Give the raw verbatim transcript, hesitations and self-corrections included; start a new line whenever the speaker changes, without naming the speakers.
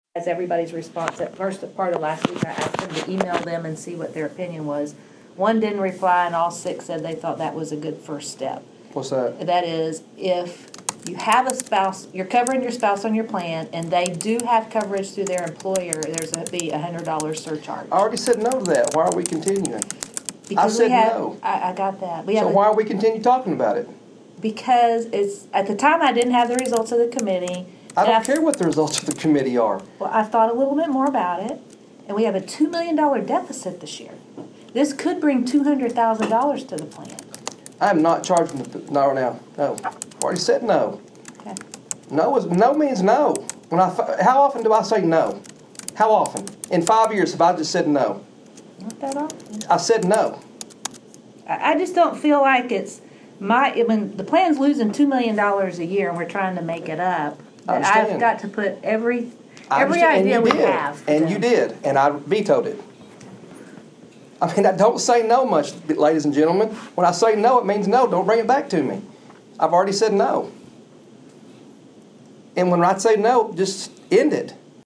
as everybody's response. At first, part of last week, I asked them to email them and see what their opinion was. One didn't reply, and all six said they thought that was a good first step.
What's that?
That is, if you have a spouse, you're covering your spouse on your plan, and they do have coverage through their employer, there's a be a hundred dollar surcharge.
I already said no to that. Why are we continuing?
Because
I said
we have,
no.
I, I got that. We
So
have a-
why are we continue talking about it?
Because it's, at the time, I didn't have the results of the committee.
I
and
don't care what the results of the committee are.
Well, I thought a little bit more about it, and we have a two million dollar deficit this year. This could bring two hundred thousand dollars to the plan.
I am not charging the, no, now, no. I've already said no.
Okay.
No is, no means no. When I, how often do I say no? How often? In five years have I just said no?
Not that often.
I said no.
I, I just don't feel like it's my, I mean, the plan's losing two million dollars a year, and we're trying to make it up.
I
That I've
understand.
got to put every,
I
every
understand, and
idea
you
we
did,
have. to
And
them.
you did, and I vetoed it. I mean, I don't say no much, ladies and gentlemen. When I say no, it means no. Don't bring it back to me. I've already said no. And when I say no, just end it.